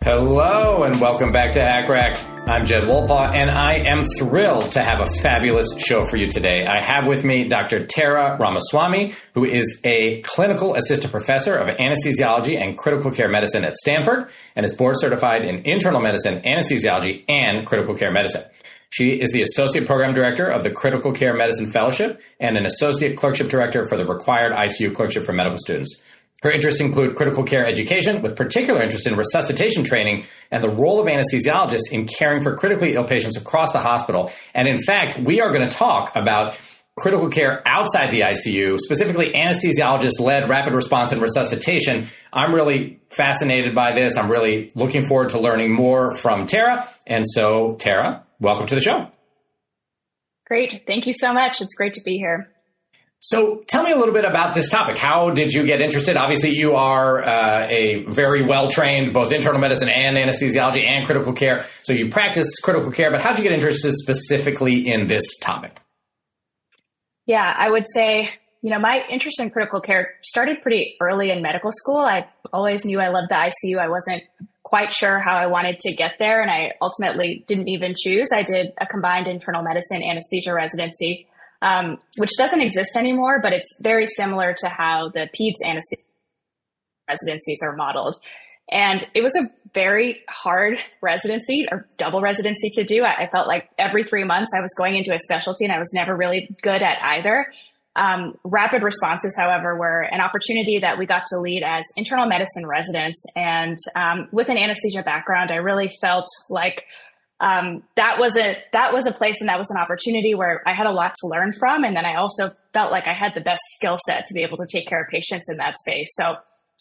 Hello and welcome back to ACCRAC. I'm Jed Wolpaw and I am thrilled to have a fabulous show for you today. I have with me Dr. Tara Ramaswamy, who is a clinical assistant professor of anesthesiology and critical care medicine at Stanford and is board certified in internal medicine, anesthesiology, and critical care medicine. She is the associate program director of the Critical Care Medicine Fellowship and an associate clerkship director for the required ICU clerkship for medical students. Her interests include critical care education, with particular interest in resuscitation training and the role of anesthesiologists in caring for critically ill patients across the hospital. And in fact, we are going to talk about critical care outside the ICU, specifically anesthesiologist-led rapid response and resuscitation. I'm really fascinated by this. I'm really looking forward to learning more from Tara. And so, Tara, welcome to the show. Great. Thank you so much. It's great to be here. So tell me a little bit about this topic. How did you get interested? Obviously, you are a very well-trained, both internal medicine and anesthesiology and critical care. So you practice critical care, but how did you get interested specifically in this topic? Yeah, I would say, my interest in critical care started pretty early in medical school. I always knew I loved the ICU. I wasn't quite sure how I wanted to get there, and I ultimately didn't even choose. I did a combined internal medicine anesthesia residency, which doesn't exist anymore, but it's very similar to how the peds anesthesia residencies are modeled. And it was a very hard residency or double residency to do. I felt like every 3 months I was going into a specialty and I was never really good at either. Rapid responses, however, were an opportunity that we got to lead as internal medicine residents. And with an anesthesia background, I really felt like that was a place and that was an opportunity where I had a lot to learn from. And then I also felt like I had the best skill set to be able to take care of patients in that space. So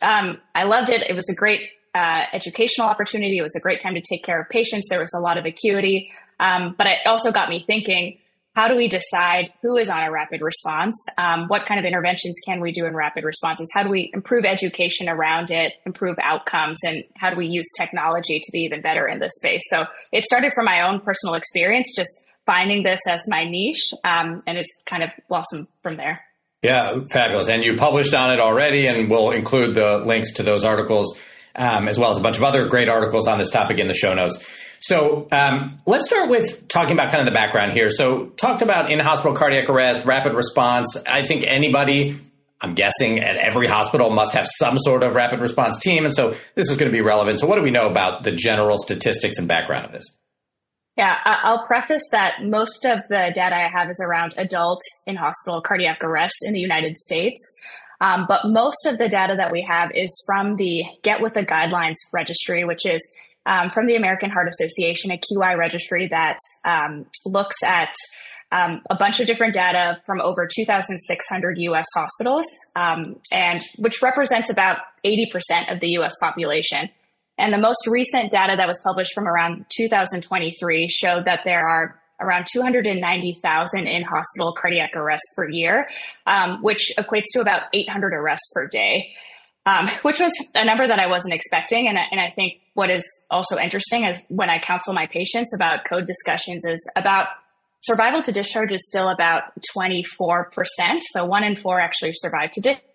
I loved it. It was a great educational opportunity. It was a great time to take care of patients. There was a lot of acuity. But it also got me thinking, how do we decide who is on a rapid response? What kind of interventions can we do in rapid responses? How do we improve education around it, improve outcomes, and how do we use technology to be even better in this space? So it started from my own personal experience, just finding this as my niche, and it's kind of blossomed from there. Yeah, fabulous. And you published on it already, and we'll include the links to those articles, as well as a bunch of other great articles on this topic in the show notes. So let's start with talking about kind of the background here. So talked about in-hospital cardiac arrest, rapid response. I think anybody, I'm guessing, at every hospital must have some sort of rapid response team. And so this is going to be relevant. So what do we know about the general statistics and background of this? Yeah, I'll preface that most of the data I have is around adult in-hospital cardiac arrest in the United States. But most of the data that we have is from the Get With The Guidelines registry, which is from the American Heart Association, a QI registry that looks at a bunch of different data from over 2,600 U.S. hospitals, and which represents about 80% of the U.S. population. And the most recent data that was published from around 2023 showed that there are around 290,000 in-hospital cardiac arrests per year, which equates to about 800 arrests per day. Which was a number that I wasn't expecting. And I think what is also interesting is when I counsel my patients about code discussions is about survival to discharge is still about 24%. So 1 in 4 actually survive to discharge.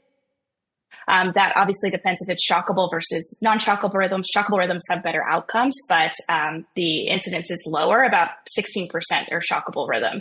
That obviously depends if it's shockable versus non-shockable rhythms. Shockable rhythms have better outcomes, but the incidence is lower, about 16% are shockable rhythms.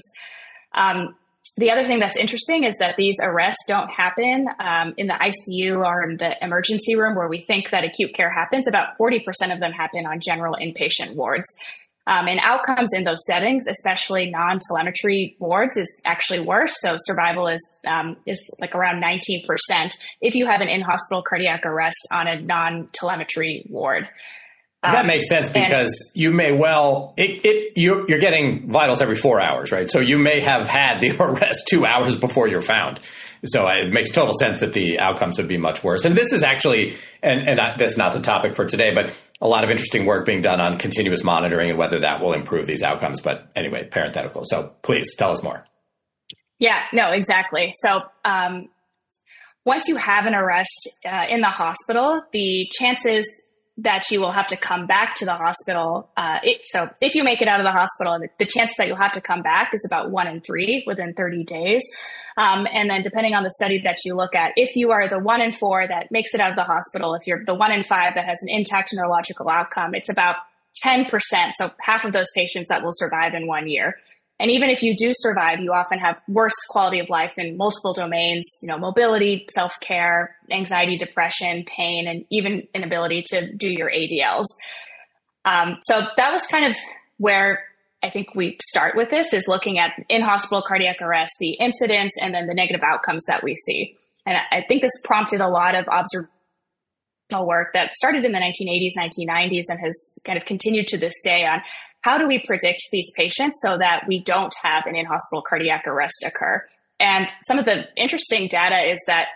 The other thing that's interesting is that these arrests don't happen in the ICU or in the emergency room where we think that acute care happens. About 40% of them happen on general inpatient wards. And outcomes in those settings, especially non-telemetry wards, is actually worse. So survival is like around 19% if you have an in-hospital cardiac arrest on a non-telemetry ward. That makes sense because you may you're getting vitals every 4 hours, right? So you may have had the arrest 2 hours before you're found. So it makes total sense that the outcomes would be much worse. And this is actually, and that's not the topic for today, but a lot of interesting work being done on continuous monitoring and whether that will improve these outcomes. But anyway, parenthetical. So please tell us more. Yeah, no, exactly. So once you have an arrest in the hospital, the chances that you will have to come back to the hospital. So if you make it out of the hospital, the chances that you'll have to come back is about 1 in 3 within 30 days. And then depending on the study that you look at, if you are the 1 in 4 that makes it out of the hospital, if you're the 1 in 5 that has an intact neurological outcome, it's about 10%. So half of those patients that will survive in 1 year. And even if you do survive, you often have worse quality of life in multiple domains, mobility, self-care, anxiety, depression, pain, and even inability to do your ADLs. So that was kind of where I think we start with this, is looking at in-hospital cardiac arrest, the incidence, and then the negative outcomes that we see. And I think this prompted a lot of observational work that started in the 1980s, 1990s, and has kind of continued to this day on how do we predict these patients so that we don't have an in-hospital cardiac arrest occur. And some of the interesting data is that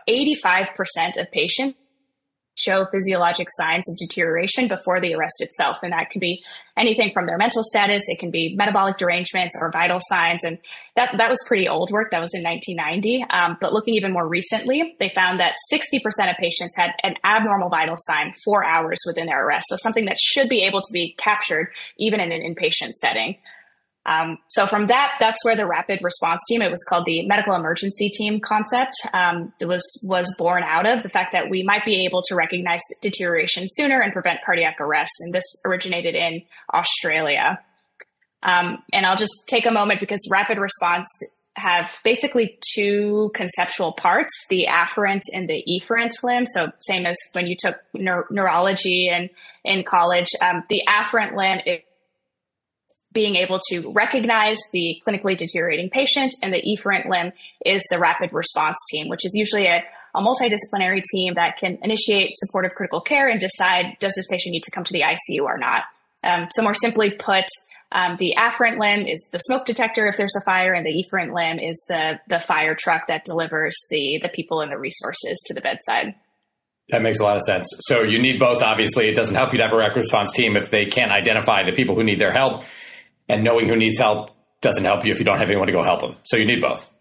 85% of patients show physiologic signs of deterioration before the arrest itself. And that can be anything from their mental status, it can be metabolic derangements or vital signs. And that was pretty old work. That was in 1990. But looking even more recently, they found that 60% of patients had an abnormal vital sign 4 hours within their arrest. So something that should be able to be captured even in an inpatient setting. So from that's where the rapid response team, it was called the medical emergency team concept, was born out of the fact that we might be able to recognize deterioration sooner and prevent cardiac arrest. And this originated in Australia. And I'll just take a moment because rapid response have basically 2 conceptual parts, the afferent and the efferent limb. So same as when you took neurology and in college, the afferent limb is being able to recognize the clinically deteriorating patient, and the efferent limb is the rapid response team, which is usually a multidisciplinary team that can initiate supportive critical care and decide, does this patient need to come to the ICU or not? So more simply put, the afferent limb is the smoke detector if there's a fire, and the efferent limb is the fire truck that delivers the people and the resources to the bedside. That makes a lot of sense. So you need both, obviously. It doesn't help you to have a rapid response team if they can't identify the people who need their help. And knowing who needs help doesn't help you if you don't have anyone to go help them. So you need both.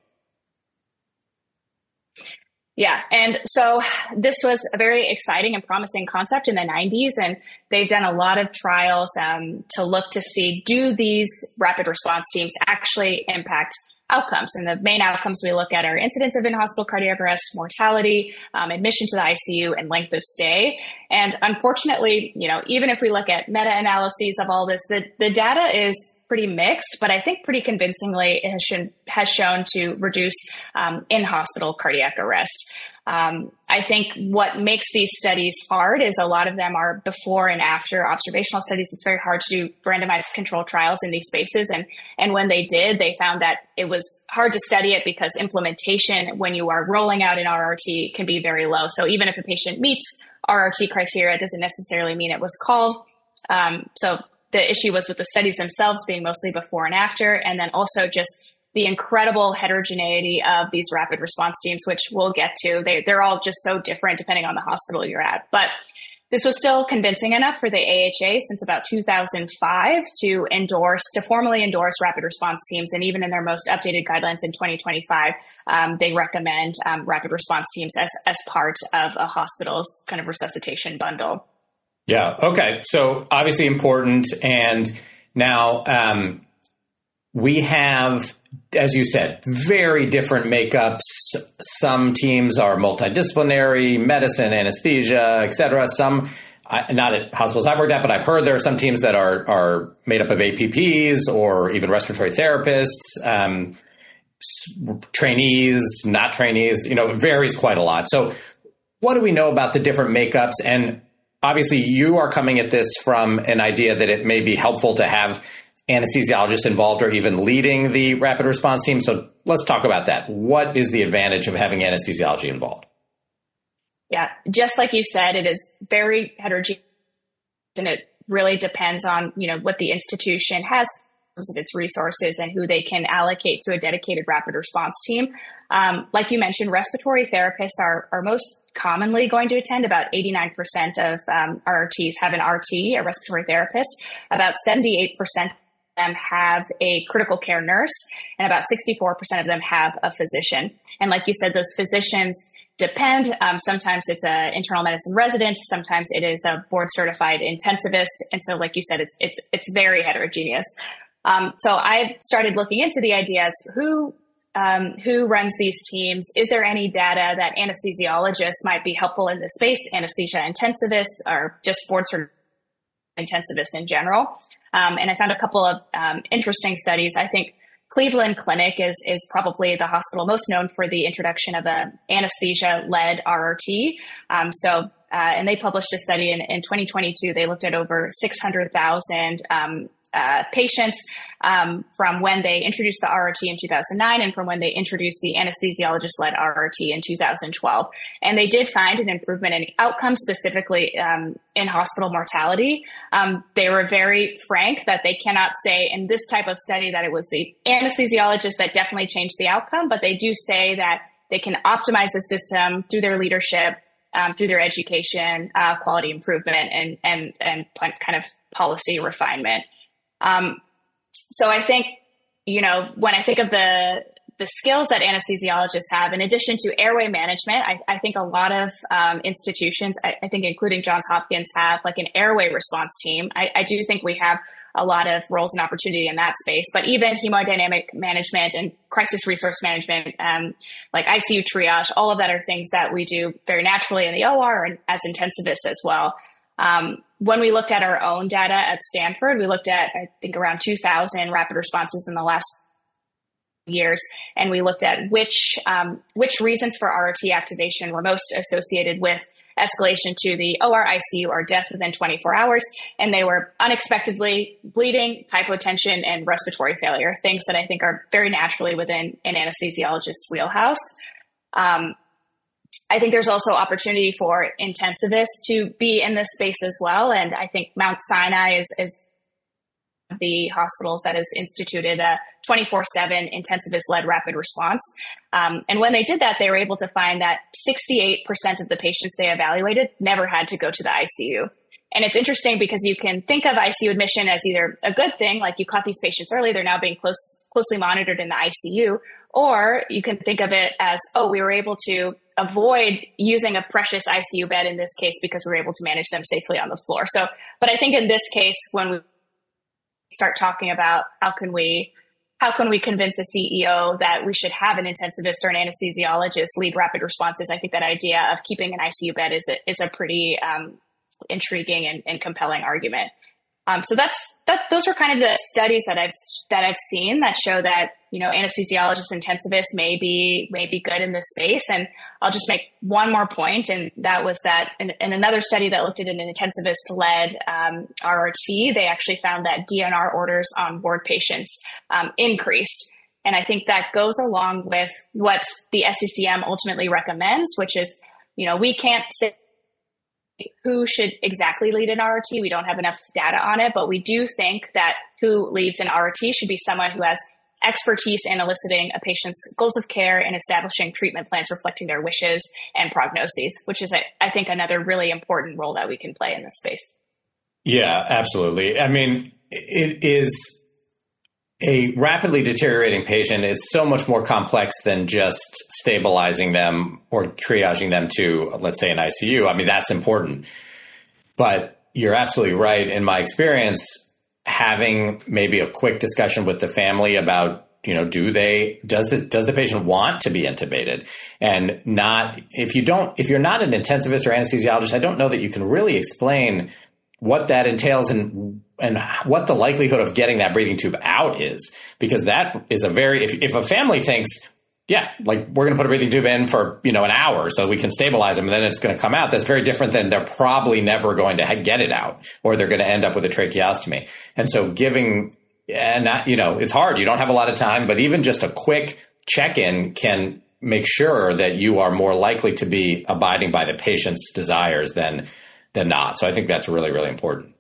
Yeah. And so this was a very exciting and promising concept in the 90s. And they've done a lot of trials to look to see, do these rapid response teams actually impact outcomes? And the main outcomes we look at are incidence of in-hospital cardiac arrest, mortality, admission to the ICU, and length of stay. And unfortunately, even if we look at meta-analyses of all this, the data is pretty mixed, but I think pretty convincingly it has shown to reduce in-hospital cardiac arrest. I think what makes these studies hard is a lot of them are before and after observational studies. It's very hard to do randomized control trials in these spaces. And when they did, they found that it was hard to study it because implementation when you are rolling out an RRT can be very low. So even if a patient meets RRT criteria, it doesn't necessarily mean it was called. So the issue was with the studies themselves being mostly before and after, and then also just the incredible heterogeneity of these rapid response teams, which we'll get to. They're all just so different depending on the hospital you're at. But this was still convincing enough for the AHA since about 2005 to formally endorse rapid response teams. And even in their most updated guidelines in 2025, they recommend rapid response teams as part of a hospital's kind of resuscitation bundle. Yeah. Okay. So obviously important. And now we have, as you said, very different makeups. Some teams are multidisciplinary, medicine, anesthesia, et cetera. Some, not at hospitals I've worked at, but I've heard there are some teams that are made up of APPs or even respiratory therapists, trainees, not trainees. It varies quite a lot. So what do we know about the different makeups? And obviously you are coming at this from an idea that it may be helpful to have anesthesiologists involved or even leading the rapid response team. So let's talk about that. What is the advantage of having anesthesiology involved? Yeah, just like you said, it is very heterogeneous, and it really depends on, what the institution has in terms of its resources and who they can allocate to a dedicated rapid response team. Like you mentioned, respiratory therapists are most commonly going to attend. About 89% of RRTs have an RT, a respiratory therapist. About 78% them have a critical care nurse, and about 64% of them have a physician. And like you said, those physicians depend. Sometimes it's an internal medicine resident. Sometimes it is a board certified intensivist. And so, like you said, it's very heterogeneous. So I started looking into the ideas, who runs these teams? Is there any data that anesthesiologists might be helpful in this space, anesthesia intensivists, or just board certified intensivists in general? And I found a couple of interesting studies. I think Cleveland Clinic is probably the hospital most known for the introduction of an anesthesia-led RRT. And they published a study in 2022. They looked at over 600,000 patients from when they introduced the RRT in 2009 and from when they introduced the anesthesiologist-led RRT in 2012. And they did find an improvement in outcomes, specifically in hospital mortality. They were very frank that they cannot say in this type of study that it was the anesthesiologist that definitely changed the outcome, but they do say that they can optimize the system through their leadership, through their education, quality improvement, and kind of policy refinement. So I think, when I think of the skills that anesthesiologists have, in addition to airway management, I think a lot of institutions, I think including Johns Hopkins, have like an airway response team. I do think we have a lot of roles and opportunity in that space, but even hemodynamic management and crisis resource management, like ICU triage, all of that are things that we do very naturally in the OR and as intensivists as well. When we looked at our own data at Stanford, we looked at, I think, around 2,000 rapid responses in the last years, and we looked at which reasons for RRT activation were most associated with escalation to the OR, ICU, or death within 24 hours, and they were unexpectedly bleeding, hypotension, and respiratory failure, things that I think are very naturally within an anesthesiologist's wheelhouse. I think there's also opportunity for intensivists to be in this space as well. And I think Mount Sinai is the hospitals that has instituted a 24/7 intensivist-led rapid response. And when they did that, they were able to find that 68% of the patients they evaluated never had to go to the ICU. And it's interesting because you can think of ICU admission as either a good thing, like you caught these patients early, they're now being closely monitored in the ICU, or you can think of it as, we were able to avoid using a precious ICU bed in this case because we were able to manage them safely on the floor. So, but I think in this case, when we start talking about how can we convince a CEO that we should have an intensivist or an anesthesiologist lead rapid responses, I think that idea of keeping an ICU bed is a pretty intriguing and compelling argument. So those are kind of the studies that I've seen that show that, anesthesiologists, intensivists may be good in this space. And I'll just make one more point, and that was that in another study that looked at an intensivist-led RRT, they actually found that DNR orders on board patients increased. And I think that goes along with what the SCCM ultimately recommends, which is, we can't say who should exactly lead an RRT. We don't have enough data on it, but we do think that who leads an RRT should be someone who has expertise in eliciting a patient's goals of care and establishing treatment plans reflecting their wishes and prognoses, which is, I think, another really important role that we can play in this space. Yeah, absolutely. I mean, it is a rapidly deteriorating patient. It's so much more complex than just stabilizing them or triaging them to, let's say, an ICU. I mean, that's important. But you're absolutely right. In my experience, having maybe a quick discussion with the family about, does the patient want to be intubated? And if you're not an intensivist or anesthesiologist, I don't know that you can really explain what that entails and what the likelihood of getting that breathing tube out is, because that is if a family thinks, we're going to put a breathing tube in for, an hour so we can stabilize them and then it's going to come out, that's very different than they're probably never going to get it out, or they're going to end up with a tracheostomy. And so it's hard. You don't have a lot of time, but even just a quick check-in can make sure that you are more likely to be abiding by the patient's desires than not. So I think that's really, really important.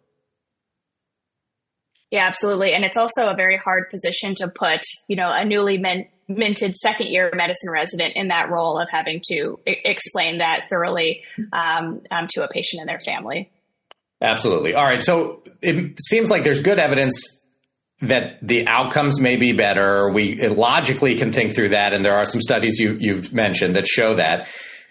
Yeah, absolutely. And it's also a very hard position to put, a newly minted second-year medicine resident in that role of having to explain that thoroughly to a patient and their family. Absolutely. All right. So it seems like there's good evidence that the outcomes may be better. We logically can think through that. And there are some studies you've mentioned that show that.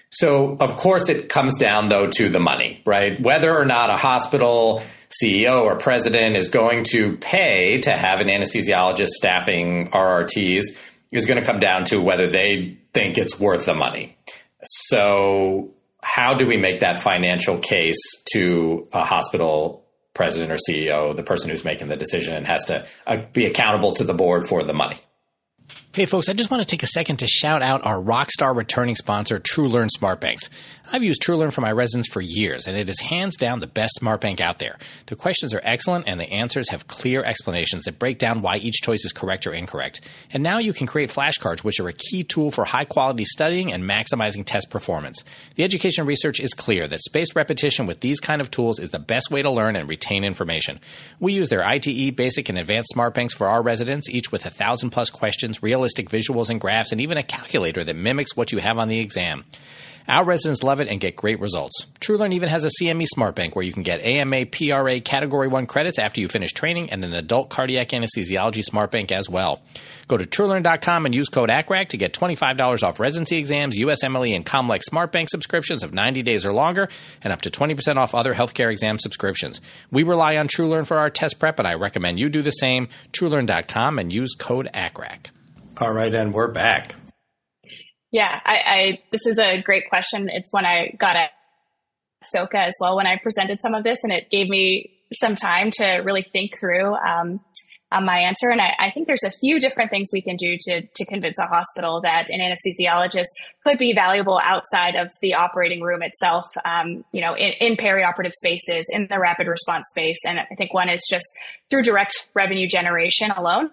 So, of course, it comes down, though, to the money, right? Whether or not a hospital CEO or president is going to pay to have an anesthesiologist staffing RRTs is going to come down to whether they think it's worth the money. So how do we make that financial case to a hospital president or CEO, the person who's making the decision and has to be accountable to the board for the money? Hey, folks, I just want to take a second to shout out our rockstar returning sponsor, TrueLearn Smart Banks. I've used TrueLearn for my residents for years, and it is hands down the best smart bank out there. The questions are excellent, and the answers have clear explanations that break down why each choice is correct or incorrect. And now you can create flashcards, which are a key tool for high-quality studying and maximizing test performance. The education research is clear that spaced repetition with these kind of tools is the best way to learn and retain information. We use their ITE, basic, and advanced smart banks for our residents, each with 1,000-plus questions, realistic visuals and graphs, and even a calculator that mimics what you have on the exam. Our residents love it and get great results. TrueLearn even has a CME Smart Bank where you can get AMA PRA Category 1 credits after you finish training and an adult cardiac anesthesiology Smart Bank as well. Go to TrueLearn.com and use code ACRAC to get $25 off residency exams, USMLE, and Comlex Smart Bank subscriptions of 90 days or longer, and up to 20% off other healthcare exam subscriptions. We rely on TrueLearn for our test prep, and I recommend you do the same. TrueLearn.com and use code ACRAC. All right, and we're back. Yeah, this is a great question. It's one I got at SOCA as well when I presented some of this, and it gave me some time to really think through my answer. And I think there's a few different things we can do to convince a hospital that an anesthesiologist could be valuable outside of the operating room itself, in perioperative spaces, in the rapid response space. And I think one is just through direct revenue generation alone.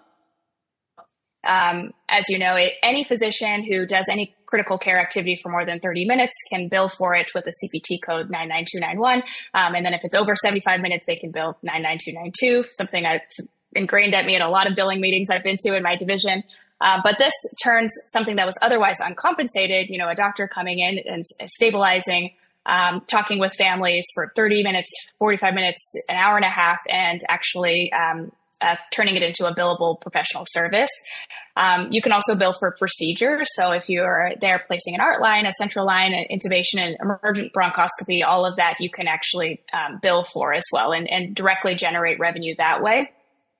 As you know, any physician who does any critical care activity for more than 30 minutes can bill for it with a CPT code 99291. And then if it's over 75 minutes, they can bill 99292, something that's ingrained at me at a lot of billing meetings I've been to in my division. But this turns something that was otherwise uncompensated, a doctor coming in and stabilizing, talking with families for 30 minutes, 45 minutes, an hour and a half, and actually turning it into a billable professional service. You can also bill for procedures. So if you're there placing an art line, a central line, an intubation, and emergent bronchoscopy, all of that you can actually bill for as well and directly generate revenue that way.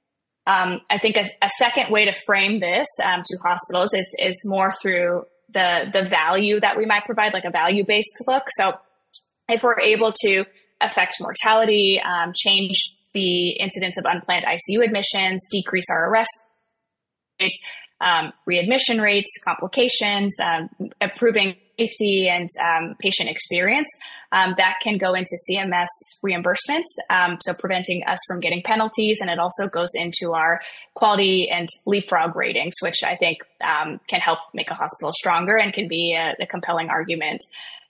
I think a second way to frame this to hospitals is more through the value that we might provide, like a value-based look. So if we're able to affect mortality, change the incidence of unplanned ICU admissions, decrease our arrest rate, readmission rates, complications, improving safety and patient experience, that can go into CMS reimbursements, so preventing us from getting penalties. And it also goes into our quality and leapfrog ratings, which I think can help make a hospital stronger and can be a compelling argument.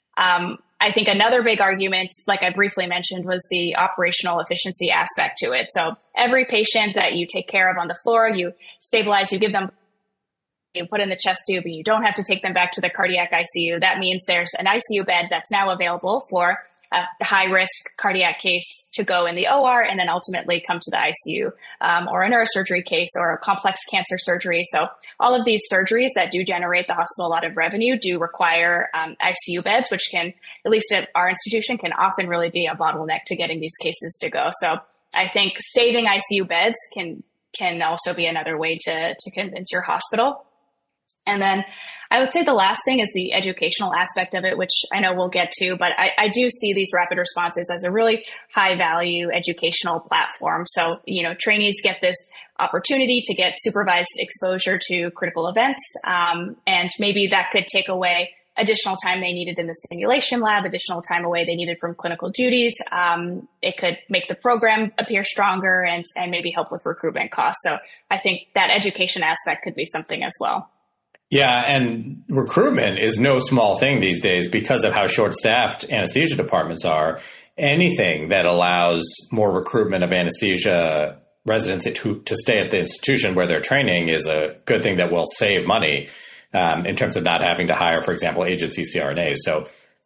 I think another big argument, like I briefly mentioned, was the operational efficiency aspect to it. So every patient that you take care of on the floor, you stabilize, you give them, you put in the chest tube, and you don't have to take them back to the cardiac ICU. That means there's an ICU bed that's now available for a high-risk cardiac case to go in the OR and then ultimately come to the ICU, or a neurosurgery case or a complex cancer surgery. So all of these surgeries that do generate the hospital a lot of revenue do require ICU beds, which can, at least at our institution, can often really be a bottleneck to getting these cases to go. So I think saving ICU beds can also be another way to convince your hospital. And then I would say the last thing is the educational aspect of it, which I know we'll get to, but I do see these rapid responses as a really high value educational platform. So, trainees get this opportunity to get supervised exposure to critical events. And maybe that could take away additional time they needed in the simulation lab, additional time away they needed from clinical duties. It could make the program appear stronger and maybe help with recruitment costs. So I think that education aspect could be something as well. Yeah, and recruitment is no small thing these days because of how short-staffed anesthesia departments are. Anything that allows more recruitment of anesthesia residents to stay at the institution where they're training is a good thing that will save money in terms of not having to hire, for example, agency CRNAs. So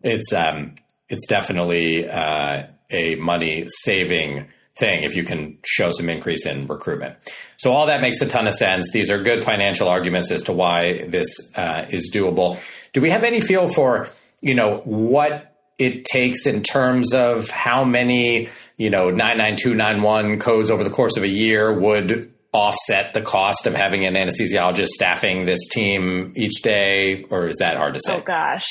it's definitely a money-saving thing if you can show some increase in recruitment. So all that makes a ton of sense. These are good financial arguments as to why this is doable. Do we have any feel for what it takes in terms of how many, 99291 codes over the course of a year would offset the cost of having an anesthesiologist staffing this team each day? Or is that hard to say? Oh, gosh.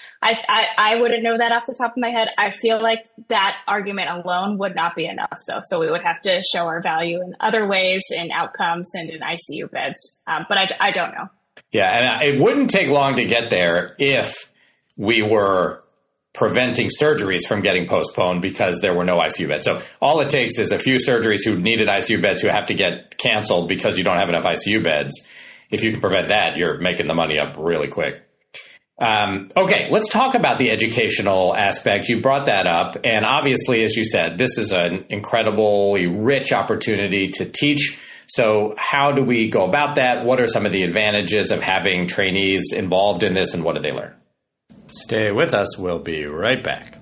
I wouldn't know that off the top of my head. I feel like that argument alone would not be enough, though. So we would have to show our value in other ways, in outcomes and in ICU beds. But I don't know. Yeah, and it wouldn't take long to get there if we were preventing surgeries from getting postponed because there were no ICU beds. So all it takes is a few surgeries who needed ICU beds who have to get canceled because you don't have enough ICU beds. If you can prevent that, you're making the money up really quick. Okay, let's talk about the educational aspect. You brought that up. And obviously, as you said, this is an incredibly rich opportunity to teach. So how do we go about that? What are some of the advantages of having trainees involved in this, and what do they learn? Stay with us. We'll be right back.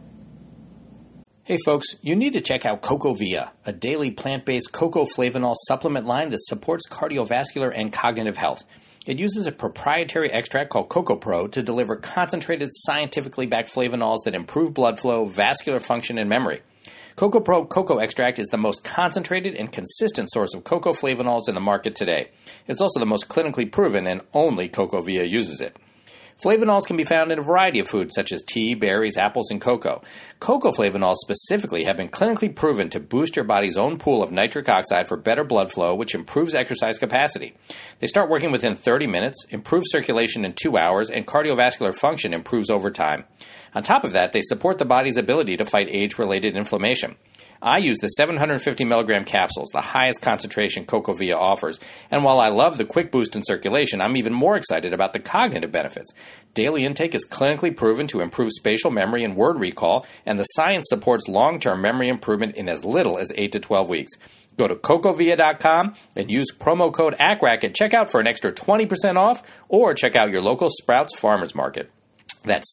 Hey folks, you need to check out CocoVia, a daily plant-based cocoa flavanol supplement line that supports cardiovascular and cognitive health. It uses a proprietary extract called CocoPro to deliver concentrated, scientifically backed flavanols that improve blood flow, vascular function, and memory. CocoPro Cocoa Extract is the most concentrated and consistent source of cocoa flavanols in the market today. It's also the most clinically proven, and only CocoVia uses it. Flavanols can be found in a variety of foods such as tea, berries, apples, and cocoa. Cocoa flavanols specifically have been clinically proven to boost your body's own pool of nitric oxide for better blood flow, which improves exercise capacity. They start working within 30 minutes, improve circulation in 2 hours, and cardiovascular function improves over time. On top of that, they support the body's ability to fight age-related inflammation. I use the 750 milligram capsules, the highest concentration CocoVia offers, and while I love the quick boost in circulation, I'm even more excited about the cognitive benefits. Daily intake is clinically proven to improve spatial memory and word recall, and the science supports long-term memory improvement in as little as 8 to 12 weeks. Go to cocovia.com and use promo code ACRAC at checkout for an extra 20% off, or check out your local Sprouts Farmers Market. That's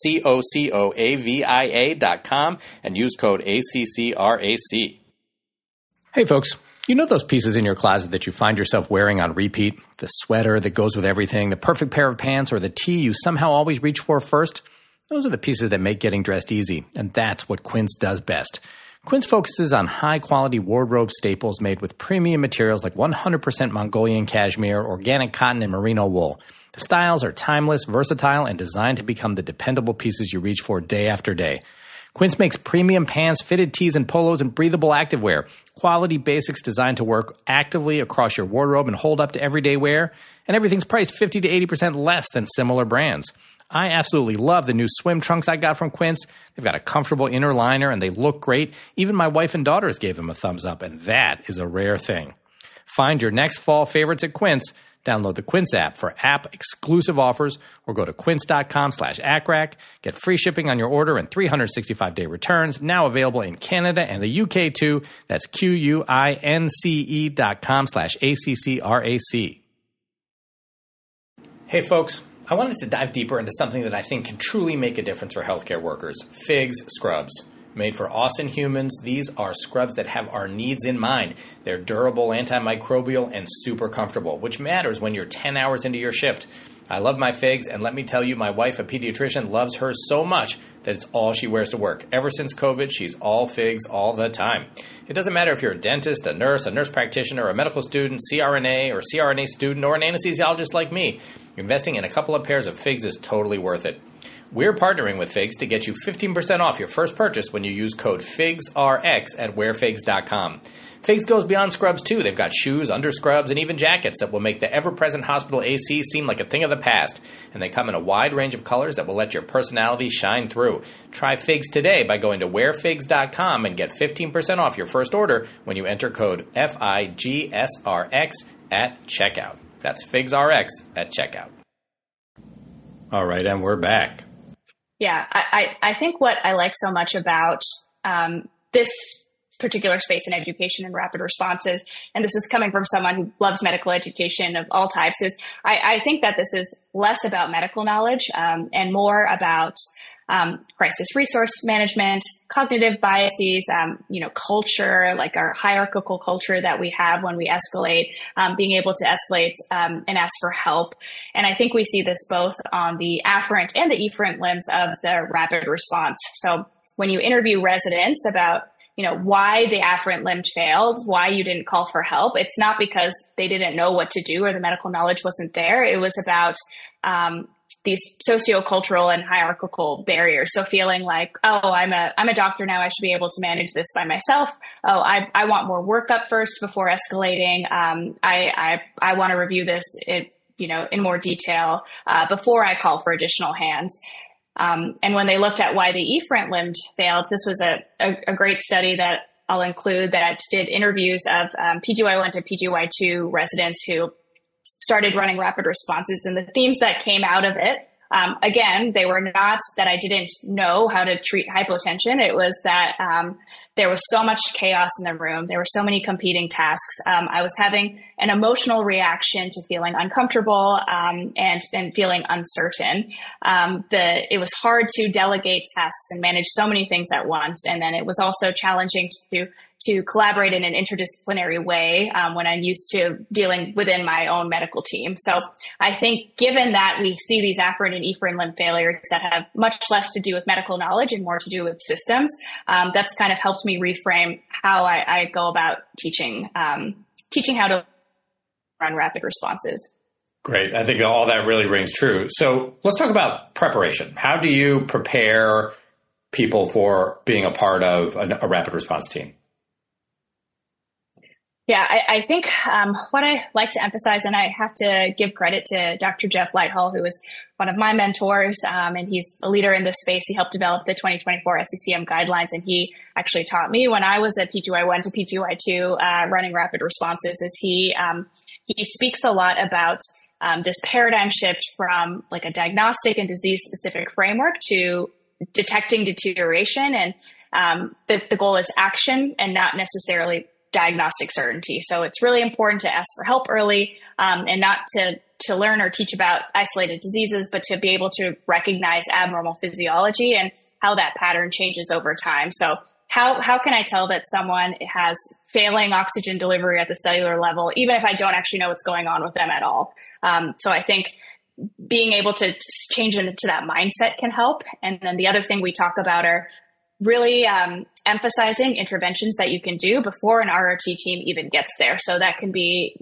COCOAVIA.com and use code ACCRAC. Hey, folks. You know those pieces in your closet that you find yourself wearing on repeat? The sweater that goes with everything, the perfect pair of pants, or the tee you somehow always reach for first? Those are the pieces that make getting dressed easy, and that's what Quince does best. Quince focuses on high-quality wardrobe staples made with premium materials like 100% Mongolian cashmere, organic cotton, and merino wool. The styles are timeless, versatile, and designed to become the dependable pieces you reach for day after day. Quince makes premium pants, fitted tees and polos, and breathable activewear. Quality basics designed to work actively across your wardrobe and hold up to everyday wear. And everything's priced 50 to 80% less than similar brands. I absolutely love the new swim trunks I got from Quince. They've got a comfortable inner liner, and they look great. Even my wife and daughters gave them a thumbs up, and that is a rare thing. Find your next fall favorites at Quince. Download the Quince app for app-exclusive offers, or go to quince.com/ACRAC. Get free shipping on your order and 365-day returns, now available in Canada and the UK too. That's QUINCE.com/ACCRAC. Hey folks, I wanted to dive deeper into something that I think can truly make a difference for healthcare workers: FIGS scrubs. Made for us and humans, these are scrubs that have our needs in mind. They're durable, antimicrobial, and super comfortable, which matters when you're 10 hours into your shift. I love my FIGS, and let me tell you, my wife, a pediatrician, loves hers so much that it's all she wears to work. Ever since COVID, she's all FIGS all the time. It doesn't matter if you're a dentist, a nurse practitioner, a medical student, CRNA or CRNA student, or an anesthesiologist like me. Investing in a couple of pairs of FIGS is totally worth it. We're partnering with FIGS to get you 15% off your first purchase when you use code FIGSRX at wearfigs.com. FIGS goes beyond scrubs too. They've got shoes, underscrubs, and even jackets that will make the ever-present hospital AC seem like a thing of the past. And they come in a wide range of colors that will let your personality shine through. Try FIGS today by going to wearfigs.com and get 15% off your first order when you enter code FIGSRX at checkout. That's FIGSRX at checkout. All right, and we're back. Yeah, I think what I like so much about this particular space in education and rapid responses, and this is coming from someone who loves medical education of all types, is I think that this is less about medical knowledge and more about crisis resource management, cognitive biases, culture, like our hierarchical culture that we have when we escalate, being able to escalate and ask for help. And I think we see this both on the afferent and the efferent limbs of the rapid response. So when you interview residents about why the afferent limb failed, why you didn't call for help, it's not because they didn't know what to do or the medical knowledge wasn't there. It was about these sociocultural and hierarchical barriers. So feeling like, oh, I'm a doctor now, I should be able to manage this by myself. Oh, I want more workup first before escalating. I want to review this in more detail before I call for additional hands. And when they looked at why the efferent limb failed, this was a great study that I'll include that did interviews of PGY1 to PGY2 residents who started running rapid responses. And the themes that came out of it, again, they were not that I didn't know how to treat hypotension. It was that there was so much chaos in the room. There were so many competing tasks. I was having an emotional reaction to feeling uncomfortable and feeling uncertain. It was hard to delegate tasks and manage so many things at once. And then it was also challenging to collaborate in an interdisciplinary way when I'm used to dealing within my own medical team. So I think given that we see these afferent and efferent limb failures that have much less to do with medical knowledge and more to do with systems, that's kind of helped me reframe how I go about teaching how to run rapid responses. Great. I think all that really rings true. So let's talk about preparation. How do you prepare people for being a part of a rapid response team? Yeah, I think what I like to emphasize, and I have to give credit to Dr. Jeff Lighthall, who is one of my mentors, and he's a leader in this space. He helped develop the 2024 SCCM guidelines, and he actually taught me when I was at PGY1 to PGY2 running rapid responses. He speaks a lot about this paradigm shift from like a diagnostic and disease-specific framework to detecting deterioration, and the goal is action and not necessarily diagnostic certainty. So it's really important to ask for help early and not to learn or teach about isolated diseases, but to be able to recognize abnormal physiology and how that pattern changes over time. So how can I tell that someone has failing oxygen delivery at the cellular level, even if I don't actually know what's going on with them at all? So I think being able to change into that mindset can help. And then the other thing we talk about are really emphasizing interventions that you can do before an RRT team even gets there. So that can be,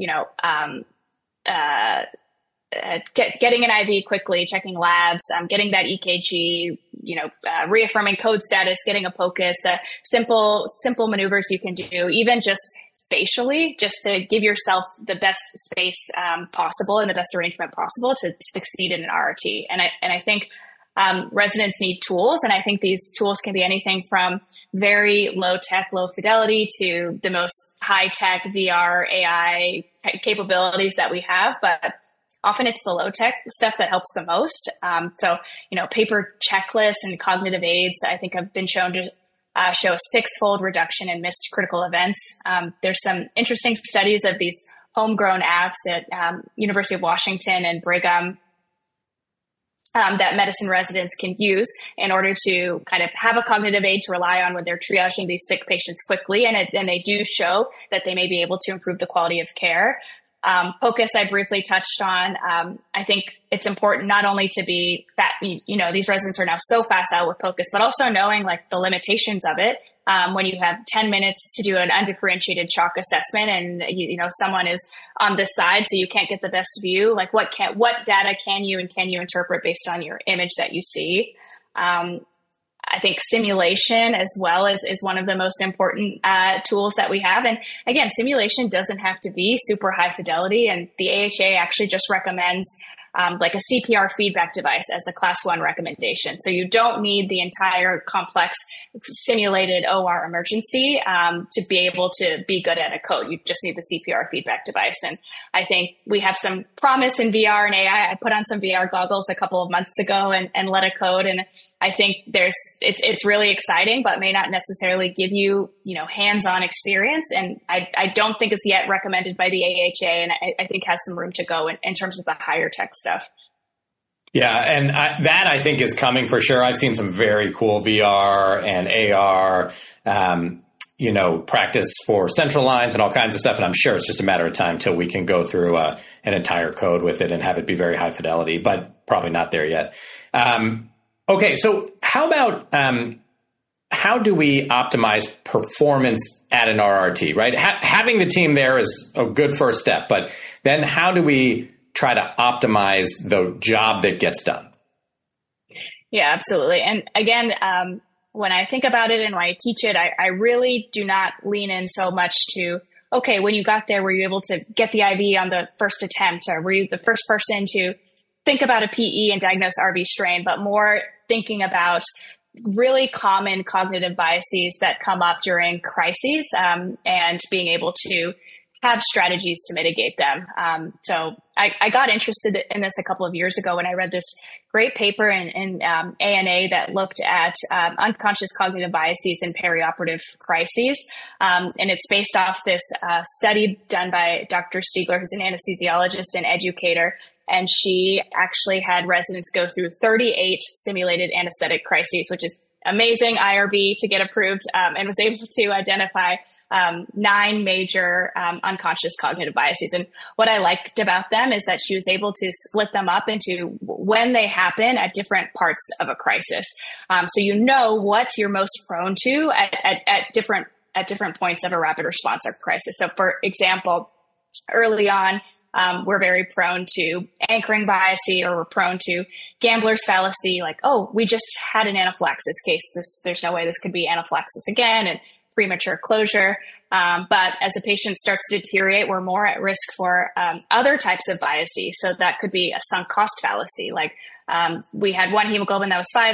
getting an IV quickly, checking labs, getting that EKG, reaffirming code status, getting a POCUS, simple maneuvers you can do, even just spatially, just to give yourself the best space possible and the best arrangement possible to succeed in an RRT. And I think residents need tools, and I think these tools can be anything from very low tech, low fidelity to the most high tech VR, AI capabilities that we have. But often it's the low tech stuff that helps the most. So paper checklists and cognitive aids, I think, have been shown to show a 6-fold reduction in missed critical events. There's some interesting studies of these homegrown apps at University of Washington and Brigham that medicine residents can use in order to kind of have a cognitive aid to rely on when they're triaging these sick patients quickly. And they do show that they may be able to improve the quality of care. POCUS, I briefly touched on. I think it's important not only to be that, these residents are now so fast out with POCUS, but also knowing like the limitations of it. When you have 10 minutes to do an undifferentiated shock assessment and, someone is on this side, so you can't get the best view, like what data can you interpret based on your image that you see? I think simulation as well is one of the most important tools that we have. And again, simulation doesn't have to be super high fidelity. And the AHA actually just recommends like a CPR feedback device as a class 1 recommendation. So you don't need the entire complex simulated OR emergency to be able to be good at a code. You just need the CPR feedback device. And I think we have some promise in VR and AI. I put on some VR goggles a couple of months ago and led a code. And I think it's really exciting, but may not necessarily give you, hands-on experience. And I don't think it's yet recommended by the AHA. And I think has some room to go in terms of the higher tech stuff. Yeah, and that I think is coming for sure. I've seen some very cool VR and AR, practice for central lines and all kinds of stuff. And I'm sure it's just a matter of time till we can go through an entire code with it and have it be very high fidelity, but probably not there yet. Okay, so how about how do we optimize performance at an RRT, right? Having the team there is a good first step, but then how do we try to optimize the job that gets done? Yeah, absolutely. And again, when I think about it and when I teach it, I really do not lean in so much to, okay, when you got there, were you able to get the IV on the first attempt? Or were you the first person to think about a PE and diagnose RV strain, but more thinking about really common cognitive biases that come up during crises, and being able to have strategies to mitigate them. So I got interested in this a couple of years ago when I read this great paper in ANA that looked at unconscious cognitive biases in perioperative crises. And it's based off this study done by Dr. Stiegler, who's an anesthesiologist and educator. And she actually had residents go through 38 simulated anesthetic crises, which is amazing IRB to get approved, and was able to identify 9 major unconscious cognitive biases. And what I liked about them is that she was able to split them up into when they happen at different parts of a crisis. So you know what you're most prone to at different points of a rapid response or crisis. So for example, early on, we're very prone to anchoring bias, or we're prone to gambler's fallacy, like, oh, we just had an anaphylaxis case. There's no way this could be anaphylaxis again, and premature closure. But as a patient starts to deteriorate, we're more at risk for other types of biases. So that could be a sunk cost fallacy. Like we had one hemoglobin that was 5.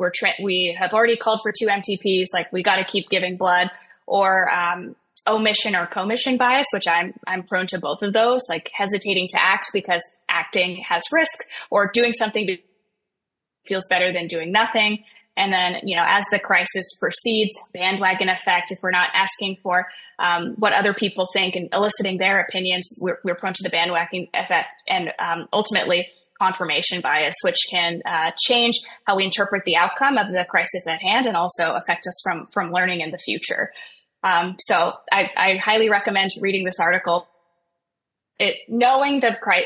We have already called for 2 MTPs. Like we got to keep giving blood, or omission or commission bias, which I'm prone to both of those, like hesitating to act because acting has risk, or doing something feels better than doing nothing. And then, as the crisis proceeds, bandwagon effect, if we're not asking for what other people think and eliciting their opinions, we're prone to the bandwagon effect, and ultimately confirmation bias, which can change how we interpret the outcome of the crisis at hand and also affect us from learning in the future. So I highly recommend reading this article. Knowing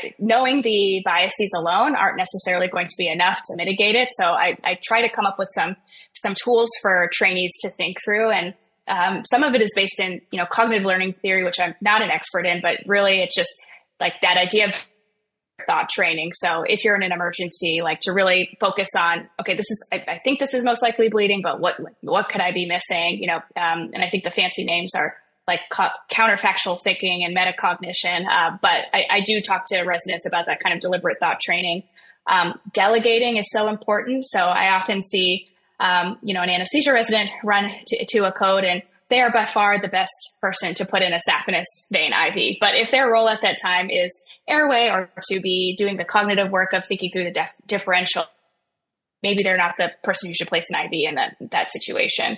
the biases alone aren't necessarily going to be enough to mitigate it. So I try to come up with some tools for trainees to think through. And some of it is based in, cognitive learning theory, which I'm not an expert in, but really it's just like that idea of thought training. So if you're in an emergency, like to really focus on, okay, I think this is most likely bleeding, but what could I be missing? And I think the fancy names are like counterfactual thinking and metacognition. But I do talk to residents about that kind of deliberate thought training. Delegating is so important. So I often see, an anesthesia resident run to a code, and they are by far the best person to put in a saphenous vein IV. But if their role at that time is airway, or to be doing the cognitive work of thinking through the differential, maybe they're not the person who should place an IV in that situation.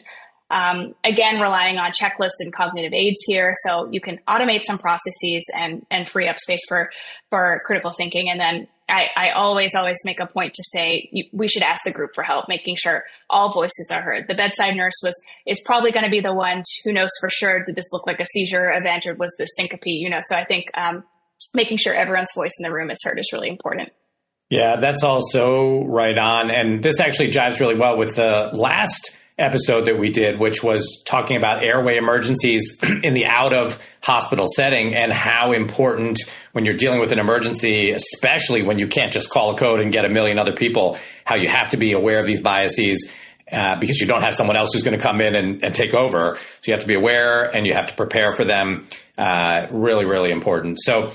Again, relying on checklists and cognitive aids here. So you can automate some processes and free up space for critical thinking. And then I always make a point to say we should ask the group for help, making sure all voices are heard. The bedside nurse is probably going to be the one who knows for sure, did this look like a seizure event, or was this syncope? So I think making sure everyone's voice in the room is heard is really important. Yeah, that's also right on. And this actually jives really well with the last episode that we did, which was talking about airway emergencies in the out of hospital setting, and how important when you're dealing with an emergency, especially when you can't just call a code and get a million other people, how you have to be aware of these biases because you don't have someone else who's going to come in and take over. So you have to be aware and you have to prepare for them. Really, really important. So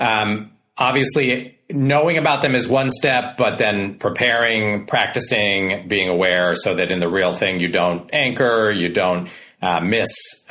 obviously, knowing about them is one step, but then preparing, practicing, being aware so that in the real thing, you don't anchor, you don't miss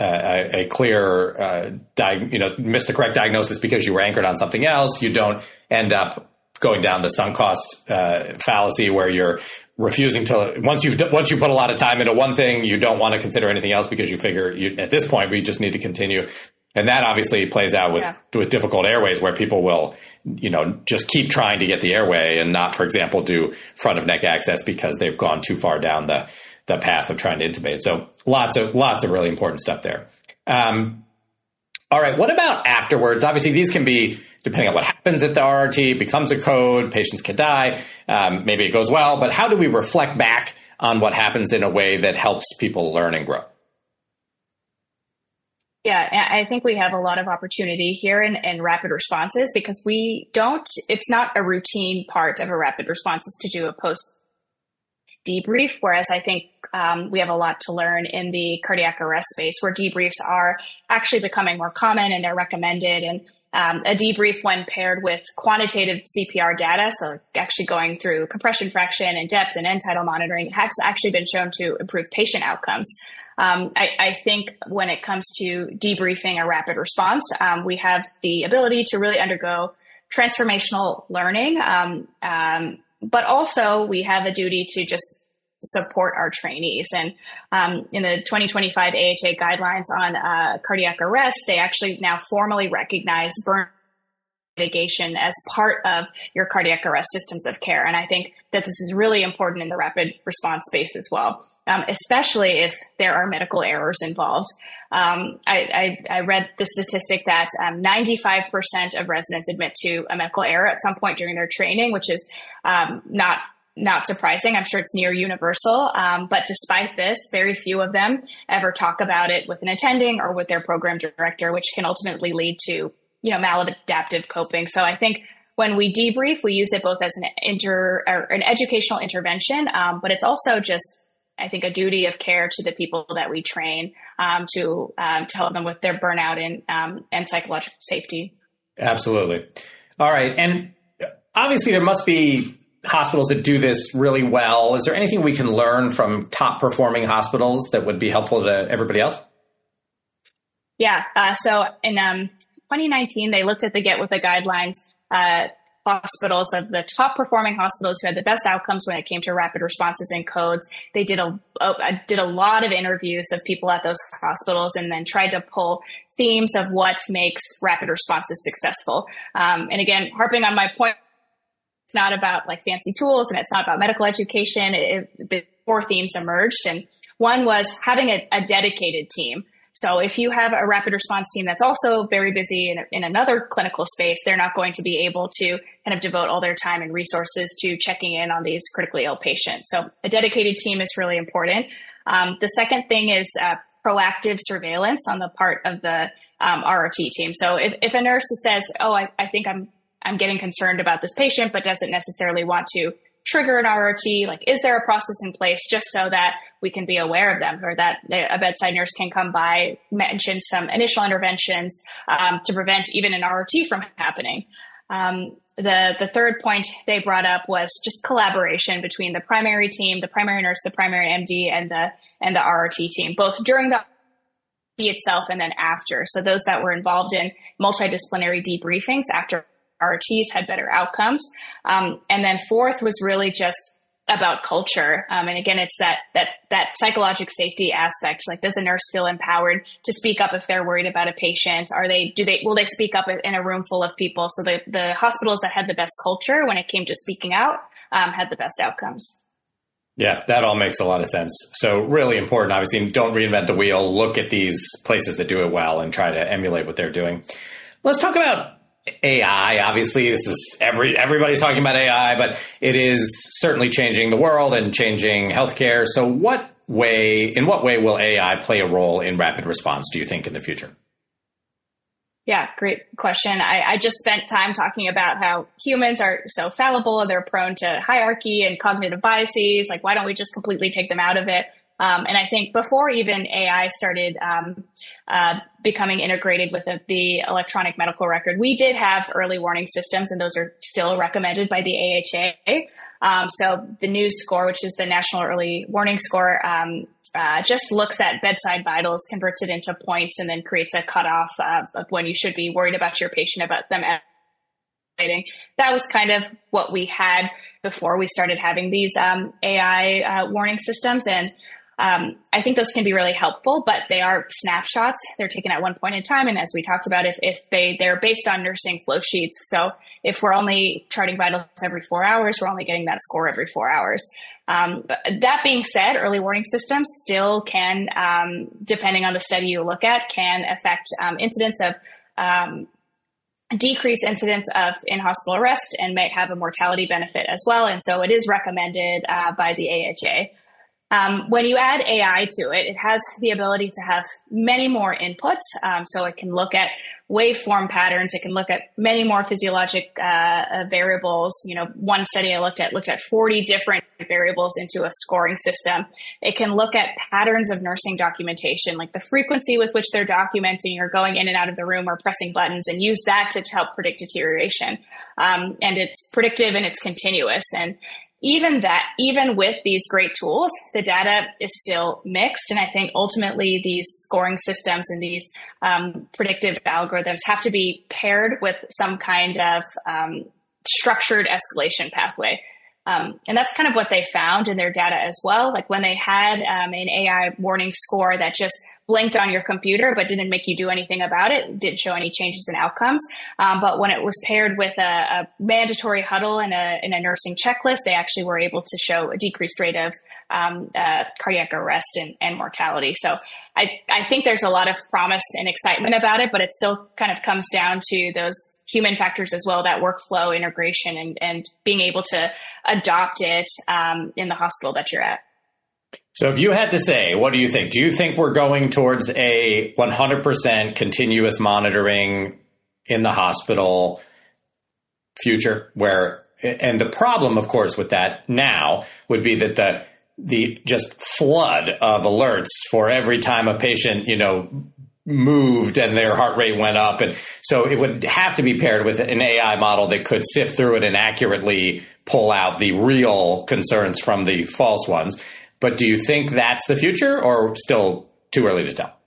a clear, miss the correct diagnosis because you were anchored on something else. You don't end up going down the sunk cost fallacy where you're refusing to, once you put a lot of time into one thing, you don't want to consider anything else because you figure at this point, we just need to continue. And that obviously plays out with difficult airways where people will, just keep trying to get the airway and not, for example, do front of neck access because they've gone too far down the path of trying to intubate. So lots of really important stuff there. All right. What about afterwards? Obviously, these can be, depending on what happens at the RRT, becomes a code, patients can die. Maybe it goes well, but how do we reflect back on what happens in a way that helps people learn and grow? Yeah, I think we have a lot of opportunity here in rapid responses because it's not a routine part of a rapid responses to do a post debrief, whereas I think we have a lot to learn in the cardiac arrest space where debriefs are actually becoming more common and they're recommended. And a debrief when paired with quantitative CPR data, so actually going through compression fraction and depth and end tidal monitoring, has actually been shown to improve patient outcomes. I think when it comes to debriefing a rapid response, we have the ability to really undergo transformational learning, but also we have a duty to just support our trainees. And in the 2025 AHA guidelines on cardiac arrest, they actually now formally recognize burn mitigation as part of your cardiac arrest systems of care. And I think that this is really important in the rapid response space as well, especially if there are medical errors involved. I read the statistic that 95% of residents admit to a medical error at some point during their training, which is not surprising. I'm sure it's near universal. But despite this, very few of them ever talk about it with an attending or with their program director, which can ultimately lead to maladaptive coping. So I think when we debrief, we use it both as an educational intervention, but it's also just, I think, a duty of care to the people that we train to help them with their burnout and psychological safety. Absolutely. All right. And obviously there must be hospitals that do this really well. Is there anything we can learn from top performing hospitals that would be helpful to everybody else? Yeah. So in 2019, they looked at the Get With The Guidelines hospitals of the top performing hospitals who had the best outcomes when it came to rapid responses and codes. They did a lot of interviews of people at those hospitals and then tried to pull themes of what makes rapid responses successful. And again, harping on my point, it's not about like fancy tools and it's not about medical education. The four themes emerged, and one was having a dedicated team. So if you have a rapid response team that's also very busy in another clinical space, they're not going to be able to kind of devote all their time and resources to checking in on these critically ill patients. So a dedicated team is really important. The second thing is proactive surveillance on the part of the RRT team. So if a nurse says, oh, I think I'm getting concerned about this patient, but doesn't necessarily want to trigger an RRT, like, is there a process in place just so that we can be aware of them, or that a bedside nurse can come by, mention some initial interventions to prevent even an RRT from happening. The third point they brought up was just collaboration between the primary team, the primary nurse, the primary MD, and the RRT team, both during the itself and then after. So those that were involved in multidisciplinary debriefings after RTs had better outcomes. And then fourth was really just about culture. And again, it's that psychological safety aspect. Like, does a nurse feel empowered to speak up if they're worried about a patient? Will they speak up in a room full of people? So the hospitals that had the best culture when it came to speaking out had the best outcomes. Yeah, that all makes a lot of sense. So really important, obviously, don't reinvent the wheel. Look at these places that do it well and try to emulate what they're doing. Let's talk about AI. Obviously, this is everybody's talking about AI, but it is certainly changing the world and changing healthcare. So in what way will AI play a role in rapid response, do you think, in the future? Yeah, great question. I just spent time talking about how humans are so fallible and they're prone to hierarchy and cognitive biases. Like, why don't we just completely take them out of it? And I think before even AI started becoming integrated with the electronic medical record, we did have early warning systems, and those are still recommended by the AHA. So the NEWS score, which is the National Early Warning Score, just looks at bedside vitals, converts it into points, and then creates a cutoff of when you should be worried about your patient, about them. That was kind of what we had before we started having these AI warning systems. And I think those can be really helpful, but they are snapshots. They're taken at one point in time. And as we talked about, if they're based on nursing flow sheets. So if we're only charting vitals every 4 hours, we're only getting that score every 4 hours. That being said, early warning systems still can, depending on the study you look at, can affect incidence of decrease incidence of in-hospital arrest and might have a mortality benefit as well. And so it is recommended by the AHA. When you add AI to it, it has the ability to have many more inputs. So it can look at waveform patterns. It can look at many more physiologic variables. One study I looked at 40 different variables into a scoring system. It can look at patterns of nursing documentation, like the frequency with which they're documenting or going in and out of the room or pressing buttons, and use that to help predict deterioration. And it's predictive and it's continuous. And even with these great tools, the data is still mixed. And I think ultimately these scoring systems and these predictive algorithms have to be paired with some kind of structured escalation pathway. And that's kind of what they found in their data as well. Like when they had an AI warning score that just blinked on your computer but didn't make you do anything about it, didn't show any changes in outcomes. But when it was paired with a mandatory huddle and a nursing checklist, they actually were able to show a decreased rate of cardiac arrest and mortality. So I think there's a lot of promise and excitement about it, but it still kind of comes down to those human factors as well, that workflow integration and being able to adopt it in the hospital that you're at. So if you had to say, what do you think? Do you think we're going towards a 100% continuous monitoring in the hospital future and the problem, of course, with that now would be that the just flood of alerts for every time a patient, moved and their heart rate went up. And so it would have to be paired with an AI model that could sift through it and accurately pull out the real concerns from the false ones. But do you think that's the future or still too early to tell?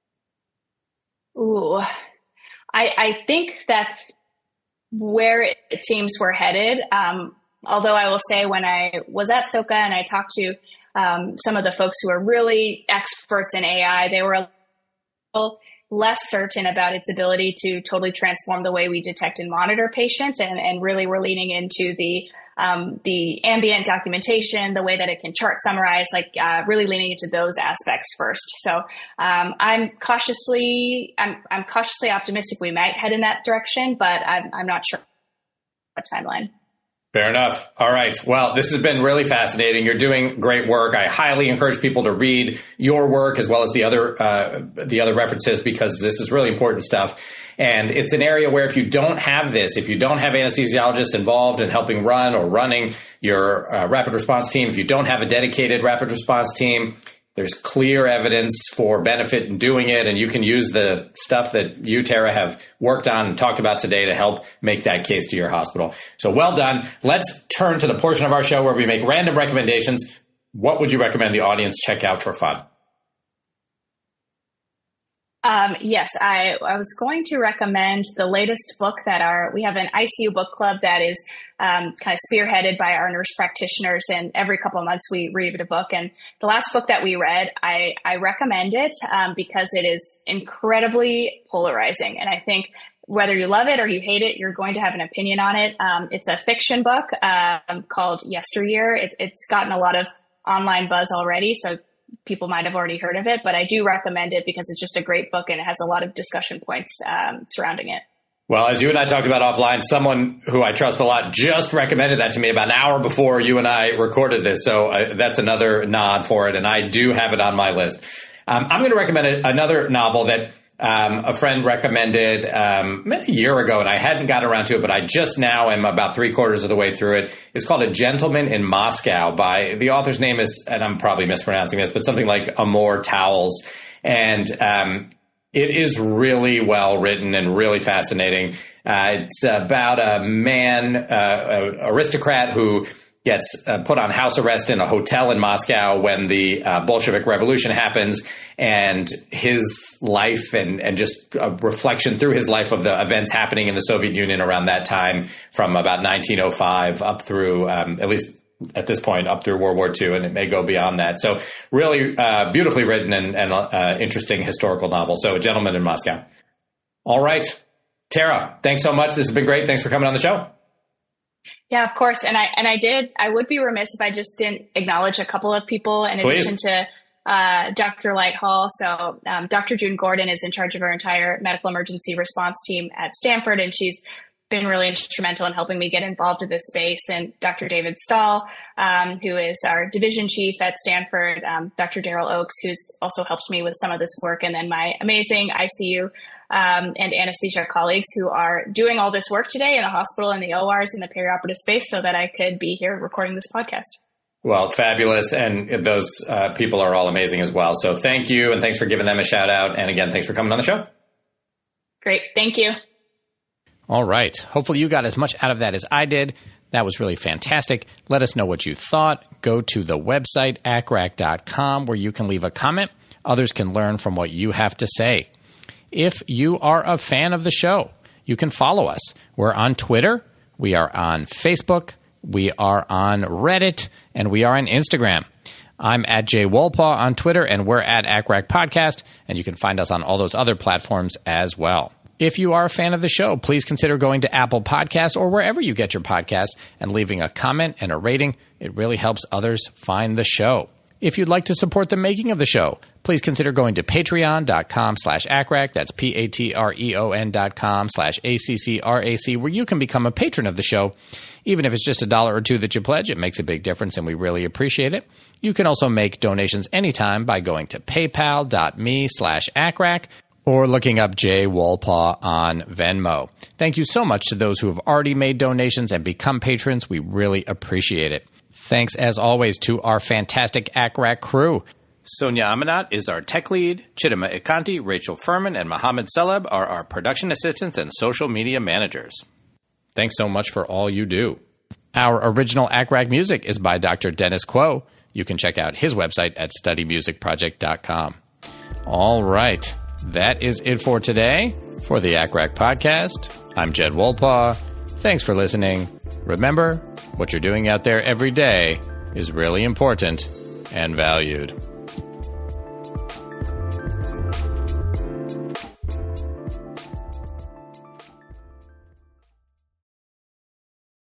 Ooh, I think that's where it seems we're headed. Although I will say when I was at SOCA and I talked to some of the folks who are really experts in AI, they were a little less certain about its ability to totally transform the way we detect and monitor patients, and really we're leaning into the ambient documentation, the way that it can chart summarize, really leaning into those aspects first. So I'm cautiously optimistic we might head in that direction, but I'm not sure what timeline. Fair enough. All right. Well, this has been really fascinating. You're doing great work. I highly encourage people to read your work as well as the other references, because this is really important stuff. And it's an area where if you don't have anesthesiologists involved in helping running your rapid response team, if you don't have a dedicated rapid response team, there's clear evidence for benefit in doing it, and you can use the stuff that you, Tara, have worked on and talked about today to help make that case to your hospital. So well done. Let's turn to the portion of our show where we make random recommendations. What would you recommend the audience check out for fun? Yes, I was going to recommend the latest book we have an ICU book club that is kind of spearheaded by our nurse practitioners, and every couple of months we read a book. And the last book that we read, I recommend it because it is incredibly polarizing. And I think whether you love it or you hate it, you're going to have an opinion on it. It's a fiction book called Yesteryear. It's gotten a lot of online buzz already, so people might have already heard of it, but I do recommend it because it's just a great book and it has a lot of discussion points surrounding it. Well, as you and I talked about offline, someone who I trust a lot just recommended that to me about an hour before you and I recorded this. So that's another nod for it. And I do have it on my list. I'm going to recommend another novel that a friend recommended a year ago, and I hadn't gotten around to it, but I just now am about 3/4 of the way through it. It's called A Gentleman in Moscow by, the author's name is, and I'm probably mispronouncing this, but something like Amor Towles. And it is really well written and really fascinating. It's about a man, aristocrat who gets put on house arrest in a hotel in Moscow when the Bolshevik Revolution happens, and his life and just a reflection through his life of the events happening in the Soviet Union around that time from about 1905 up through at least at this point up through World War II, and it may go beyond that. So really beautifully written and interesting historical novel. So A Gentleman in Moscow. All right. Tara, thanks so much. This has been great. Thanks for coming on the show. Yeah, of course. And I would be remiss if I just didn't acknowledge a couple of people in addition to Dr. Lighthall. So Dr. June Gordon is in charge of our entire medical emergency response team at Stanford, and she's been really instrumental in helping me get involved in this space. And Dr. David Stahl, who is our division chief at Stanford, Dr. Daryl Oakes, who's also helped me with some of this work, and then my amazing ICU and anesthesia colleagues who are doing all this work today in the hospital and the ORs in the perioperative space so that I could be here recording this podcast. Well, fabulous. And those people are all amazing as well. So thank you. And thanks for giving them a shout out. And again, thanks for coming on the show. Great. Thank you. All right. Hopefully you got as much out of that as I did. That was really fantastic. Let us know what you thought. Go to the website, acrac.com, where you can leave a comment. Others can learn from what you have to say. If you are a fan of the show, you can follow us. We're on Twitter. We are on Facebook. We are on Reddit. And we are on Instagram. I'm at Jay Wolpaw on Twitter, and we're at ACRAC Podcast. And you can find us on all those other platforms as well. If you are a fan of the show, please consider going to Apple Podcasts or wherever you get your podcasts and leaving a comment and a rating. It really helps others find the show. If you'd like to support the making of the show, please consider going to patreon.com/ACRAC. That's patreon.com/ACCRAC, where you can become a patron of the show. Even if it's just $1 or $2 that you pledge, it makes a big difference, and we really appreciate it. You can also make donations anytime by going to paypal.me/ACRAC or looking up Jay Wolpaw on Venmo. Thank you so much to those who have already made donations and become patrons. We really appreciate it. Thanks, as always, to our fantastic ACRAC crew. Sonia Amanat is our tech lead. Chidima Ikanti, Rachel Furman, and Mohammed Celeb are our production assistants and social media managers. Thanks so much for all you do. Our original ACRAC music is by Dr. Dennis Quo. You can check out his website at studymusicproject.com. All right. That is it for today. For the ACRAC podcast, I'm Jed Wolpaw. Thanks for listening. Remember, what you're doing out there every day is really important and valued.